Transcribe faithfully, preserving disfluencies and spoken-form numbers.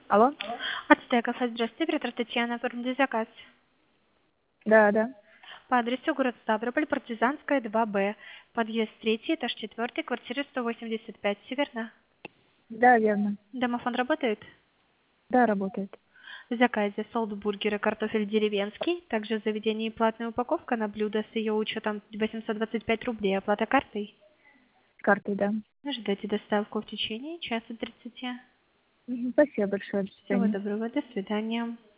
Алло? Ацтеков, здравствуйте, оператор Татьяна, оформили заказ. Да, да. По адресу город Ставрополь, Партизанская, два Б, подъезд третий, этаж четвертый, квартира сто восемьдесят пять, Северна. Да, верно. Домофон работает? Да, работает. В заказе солдбургеры, картофель деревенский, также в заведении платная упаковка на блюдо с ее учетом восемьсот двадцать пять рублей, оплата картой. С картой, да. Ждите доставку в течение часа тридцати. Мгм. Спасибо большое. До Всего свидания. доброго, до свидания.